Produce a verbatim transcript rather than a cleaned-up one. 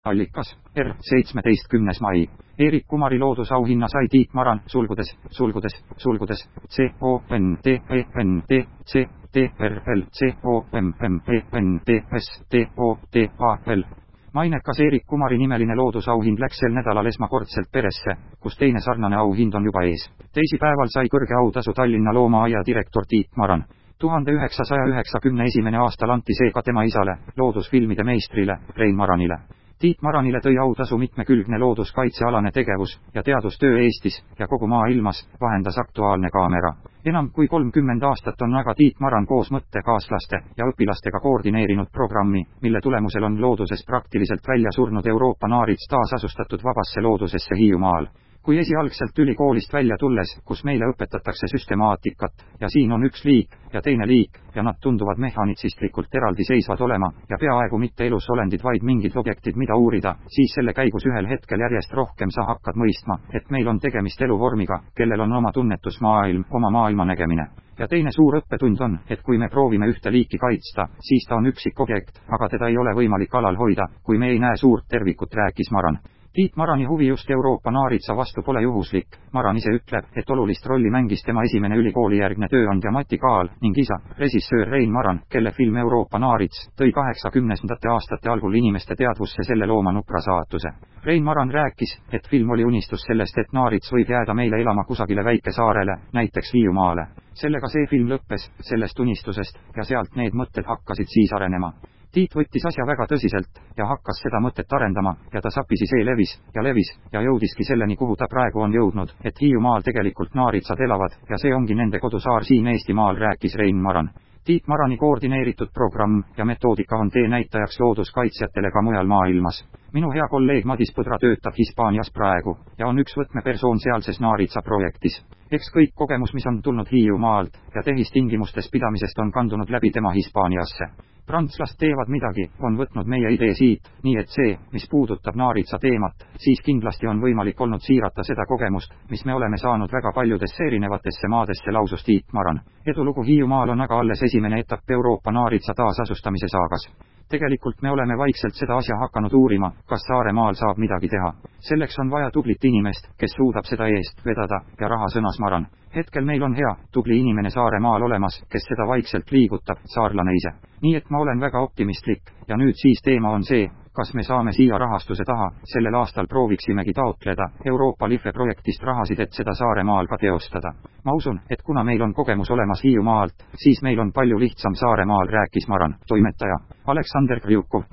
allikas, R seitsmeteistkümnes mai. Erik Kumari loodusauhinna sai Tiit Maran, sulgudes, sulgudes, sulgudes, C O N T E N T C T R L C O M M E N T S T O T A L. Mainekas Erik Kumari nimeline loodusauhind läks sel nädalal esmakordselt peresse, kus teine sarnane auhind on juba ees. Teisipäeval sai kõrge autasu Tallinna loomaaia direktor Tiit Maran. tuhande üheksasaja üheksakümne esimene aastal anti seega tema isale, loodusfilmide meistrile, Rein Maranile. Tiit Maranile tõi autasu mitmekülgne looduskaitsealane tegevus ja teadustöö Eestis ja kogu maailmas vahendas Aktuaalne Kaamera. Enam kui kolmkümmend aastat on aga Tiit Maran koos mõttekaaslaste ja õpilastega koordineerinud programmi, mille tulemusel on looduses praktiliselt välja surnud Euroopa naarits taasasustatud vabasse loodusesse Hiiumaal. Kui esialgselt ülikoolist välja tulles, kus meile õpetatakse süstemaatikat, ja siin on üks liik ja teine liik, ja nad tunduvad mehhanitsistlikult eraldiseisvad olema, ja peaaegu mitte elus olendid, vaid mingid objektid, mida uurida, siis selle käigus ühel hetkel järjest rohkem sa hakkad mõistma, et meil on tegemist eluvormiga, kellel on oma tunnetusmaailm, oma maailma nägemine. Ja teine suur õppetund on, et kui me proovime ühte liiki kaitsta, siis ta on üksik objekt, aga teda ei ole võimalik alal hoida, kui me ei näe suurt tervikut, rääkis Maran. Tiit Marani huvi just Euroopa naaritsa vastu pole juhuslik. Maran ise ütleb, et olulist rolli mängis tema esimene ülikoolijärgne tööandja Mati Kaal ning isa, režissöör Rein Maran, kelle film Euroopa naarits tõi kaheksakümnendate aastate algul inimeste teadvusse selle looma nukra saatuse. Rein Maran rääkis, et film oli unistus sellest, et naarits võib jääda meile elama kusagile väikesaarele, näiteks Hiiumaale. Sellega see film lõppes, sellest unistusest, ja sealt need mõtted hakkasid siis arenema. Tiit võttis asja väga tõsiselt ja hakkas seda mõtet arendama ja ta sapisi see levis ja levis ja jõudiski selleni, kuhu ta praegu on jõudnud, et Hiiumaal tegelikult naaritsad elavad ja see ongi nende kodusaar siin Eestimaal, rääkis Rein Maran. Tiit Marani koordineeritud programm ja metoodika on tee näitajaks looduskaitsjatele ka mujal maailmas. Minu hea kolleeg Madis Põdra töötab Hispaanias praegu ja on üks võtmepersoon sealses naaritsa projektis. Eks kõik kogemus, mis on tulnud Hiiumaalt ja tehistingimustes pidamisest, on kandunud läbi tema Hispaaniasse. Prantslast teevad midagi, on võtnud meie idee siit, nii et see, mis puudutab naaritsa teemat, siis kindlasti on võimalik olnud siirata seda kogemust, mis me oleme saanud väga paljudesse erinevatesse maadesse, lausus Tiit Maran. Edulugu Hiiumaal on aga alles esimene etapp Euroopa naaritsa taasasustamise saagas. Tegelikult me oleme vaikselt seda asja hakanud uurima, kas Saaremaal saab midagi teha. Selleks on vaja tublit inimest, kes suudab seda eest vedada ja raha, sõnas Maran. Hetkel meil on hea, tubli inimene Saaremaal olemas, kes seda vaikselt liigutab, saarlane ise. Nii et ma olen väga optimistlik ja nüüd siis teema on see, kas me saame siia rahastuse taha. Sellel aastal prooviksimegi taotleda Euroopa Life projektist rahasid, et seda Saaremaal ka teostada. Ma usun, et kuna meil on kogemus olemas Hiiumaalt, siis meil on palju lihtsam Saaremaal, rääkis Maran. Toimetaja Aleksander Krjukov.